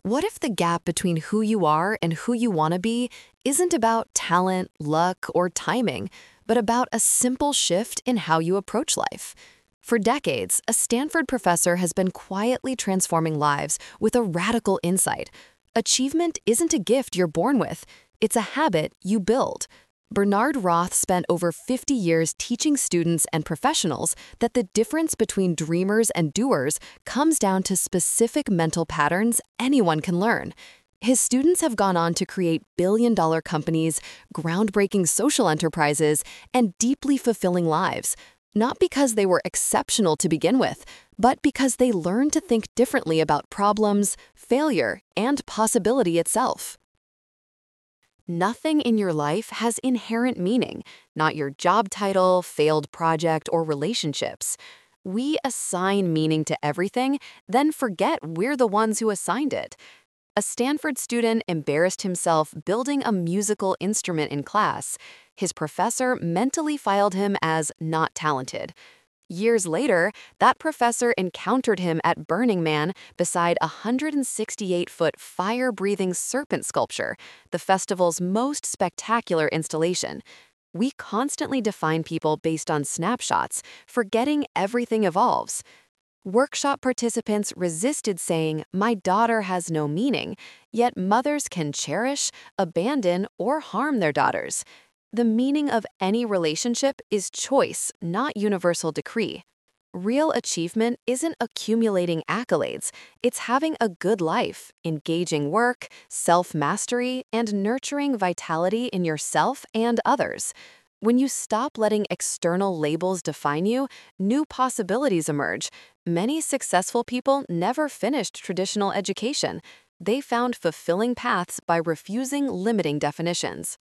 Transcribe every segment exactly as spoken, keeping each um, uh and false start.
What if the gap between who you are and who you want to be isn't about talent, luck, or timing, but about a simple shift in how you approach life? For decades, a Stanford professor has been quietly transforming lives with a radical insight. Achievement isn't a gift you're born with, it's a habit you build. Bernard Roth spent over fifty years teaching students and professionals that the difference between dreamers and doers comes down to specific mental patterns anyone can learn. His students have gone on to create billion-dollar companies, groundbreaking social enterprises, and deeply fulfilling lives, not because they were exceptional to begin with, but because they learned to think differently about problems, failure, and possibility itself. Nothing in your life has inherent meaning, not your job title, failed project, or relationships. We assign meaning to everything, then forget we're the ones who assigned it. A Stanford student embarrassed himself building a musical instrument in class. His professor mentally filed him as not talented. Years later, that professor encountered him at Burning Man beside a one hundred sixty-eight foot fire-breathing serpent sculpture, the festival's most spectacular installation. We constantly define people based on snapshots, forgetting everything evolves. Workshop participants resisted saying, "My daughter has no meaning," yet mothers can cherish, abandon, or harm their daughters. The meaning of any relationship is choice, not universal decree. Real achievement isn't accumulating accolades, it's having a good life, engaging work, self-mastery, and nurturing vitality in yourself and others. When you stop letting external labels define you, new possibilities emerge. Many successful people never finished traditional education. They found fulfilling paths by refusing limiting definitions.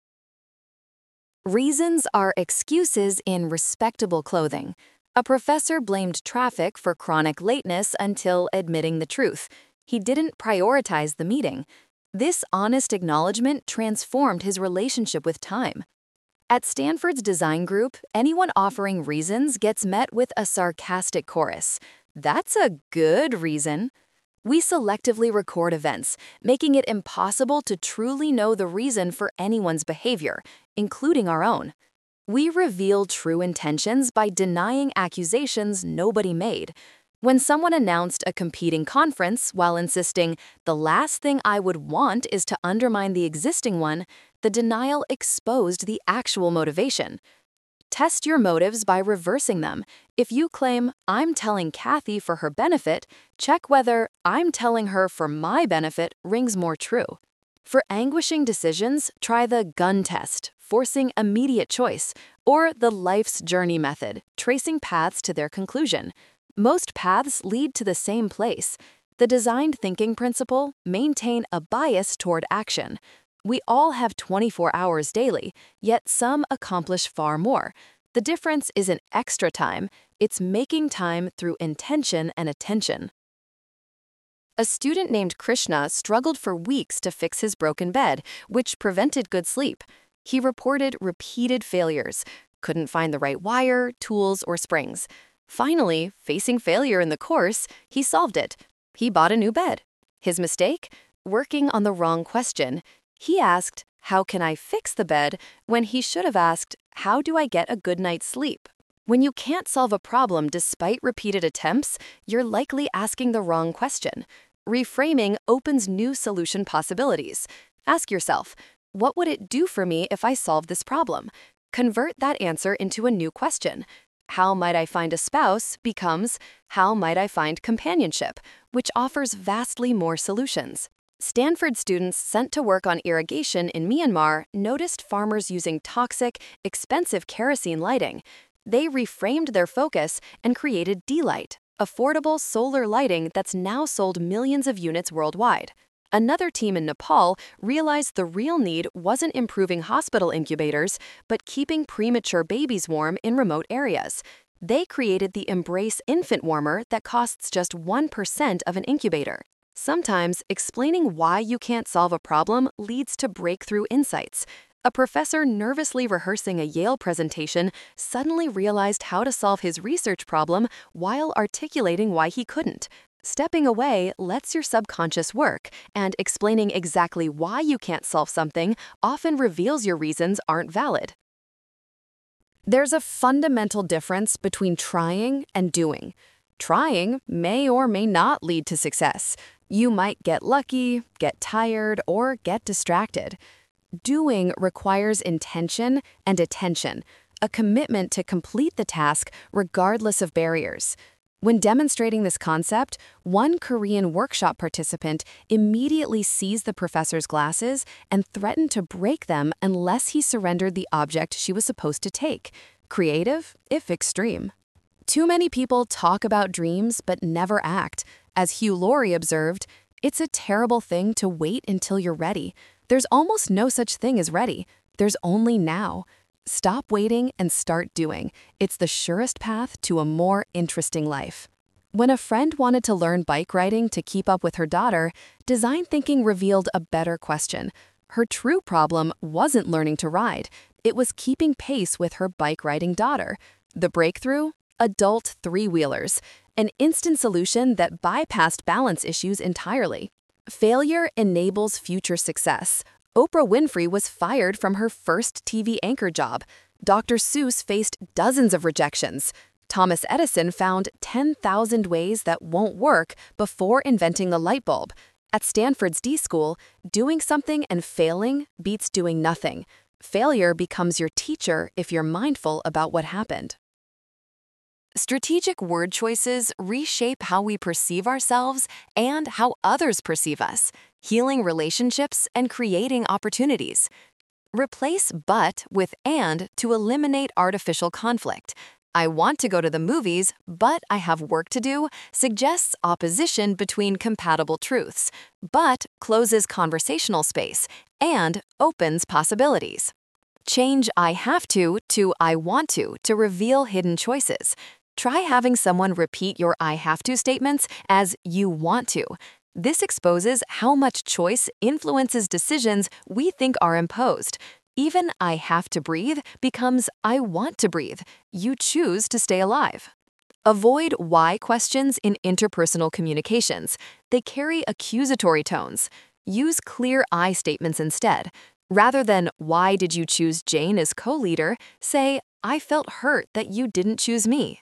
Reasons are excuses in respectable clothing. A professor blamed traffic for chronic lateness until admitting the truth. He didn't prioritize the meeting. This honest acknowledgement transformed his relationship with time. At Stanford's design group, anyone offering reasons gets met with a sarcastic chorus. "That's a good reason." We selectively record events, making it impossible to truly know the reason for anyone's behavior, including our own. We reveal true intentions by denying accusations nobody made. When someone announced a competing conference while insisting, "The last thing I would want is to undermine the existing one," the denial exposed the actual motivation. Test your motives by reversing them. If you claim, "I'm telling Kathy for her benefit," check whether "I'm telling her for my benefit" rings more true. For anguishing decisions, try the gun test, forcing immediate choice, or the life's journey method, tracing paths to their conclusion. Most paths lead to the same place. The designed thinking principle: maintain a bias toward action. We all have twenty-four hours daily, yet some accomplish far more. The difference isn't extra time, it's making time through intention and attention. A student named Krishna struggled for weeks to fix his broken bed, which prevented good sleep. He reported repeated failures, couldn't find the right wire, tools, or springs. Finally, facing failure in the course, he solved it. He bought a new bed. His mistake? Working on the wrong question. He asked, "How can I fix the bed?" when he should have asked, "How do I get a good night's sleep?" When you can't solve a problem despite repeated attempts, you're likely asking the wrong question. Reframing opens new solution possibilities. Ask yourself, what would it do for me if I solve this problem? Convert that answer into a new question. How might I find a spouse becomes, how might I find companionship, which offers vastly more solutions. Stanford students sent to work on irrigation in Myanmar noticed farmers using toxic, expensive kerosene lighting. They reframed their focus and created D-Light, affordable solar lighting that's now sold millions of units worldwide. Another team in Nepal realized the real need wasn't improving hospital incubators, but keeping premature babies warm in remote areas. They created the Embrace infant warmer that costs just one percent of an incubator. Sometimes, explaining why you can't solve a problem leads to breakthrough insights. A professor nervously rehearsing a Yale presentation suddenly realized how to solve his research problem while articulating why he couldn't. Stepping away lets your subconscious work, and explaining exactly why you can't solve something often reveals your reasons aren't valid. There's a fundamental difference between trying and doing. Trying may or may not lead to success. You might get lucky, get tired, or get distracted. Doing requires intention and attention, a commitment to complete the task regardless of barriers. When demonstrating this concept, one Korean workshop participant immediately seized the professor's glasses and threatened to break them unless he surrendered the object she was supposed to take. Creative, if extreme. Too many people talk about dreams but never act. As Hugh Laurie observed, it's a terrible thing to wait until you're ready. There's almost no such thing as ready. There's only now. Stop waiting and start doing. It's the surest path to a more interesting life. When a friend wanted to learn bike riding to keep up with her daughter, design thinking revealed a better question. Her true problem wasn't learning to ride. It was keeping pace with her bike riding daughter. The breakthrough? Adult three-wheelers. An instant solution that bypassed balance issues entirely. Failure enables future success. Oprah Winfrey was fired from her first T V anchor job. Doctor Seuss faced dozens of rejections. Thomas Edison found ten thousand ways that won't work before inventing the light bulb. At Stanford's D School, doing something and failing beats doing nothing. Failure becomes your teacher if you're mindful about what happened. Strategic word choices reshape how we perceive ourselves and how others perceive us, healing relationships and creating opportunities. Replace but with and to eliminate artificial conflict. I want to go to the movies, but I have work to do suggests opposition between compatible truths, but closes conversational space and opens possibilities. Change I have to to I want to to reveal hidden choices. Try having someone repeat your I have to statements as you want to. This exposes how much choice influences decisions we think are imposed. Even I have to breathe becomes I want to breathe. You choose to stay alive. Avoid why questions in interpersonal communications. They carry accusatory tones. Use clear I statements instead. Rather than why did you choose Jane as co-leader, say I felt hurt that you didn't choose me.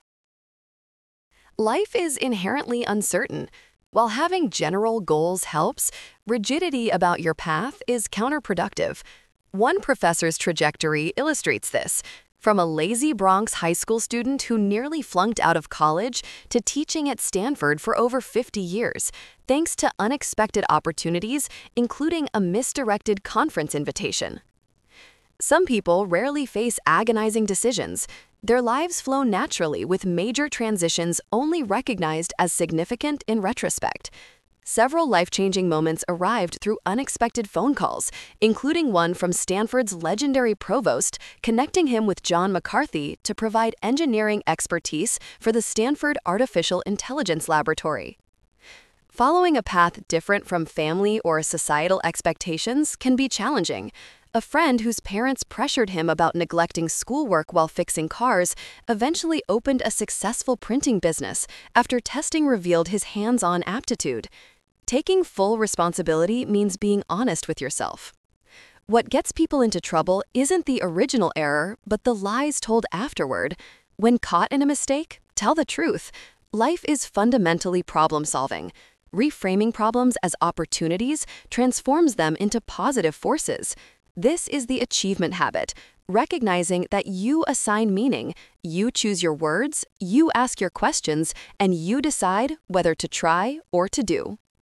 Life is inherently uncertain. While having general goals helps, rigidity about your path is counterproductive. One professor's trajectory illustrates this. From a lazy Bronx high school student who nearly flunked out of college to teaching at Stanford for over fifty years, thanks to unexpected opportunities, including a misdirected conference invitation. Some people rarely face agonizing decisions. Their lives flow naturally with major transitions only recognized as significant in retrospect. Several life-changing moments arrived through unexpected phone calls, including one from Stanford's legendary provost, connecting him with John McCarthy to provide engineering expertise for the Stanford Artificial Intelligence Laboratory. Following a path different from family or societal expectations can be challenging. A friend whose parents pressured him about neglecting schoolwork while fixing cars eventually opened a successful printing business after testing revealed his hands-on aptitude. Taking full responsibility means being honest with yourself. What gets people into trouble isn't the original error, but the lies told afterward. When caught in a mistake, tell the truth. Life is fundamentally problem-solving. Reframing problems as opportunities transforms them into positive forces. This is the achievement habit, recognizing that you assign meaning, you choose your words, you ask your questions, and you decide whether to try or to do.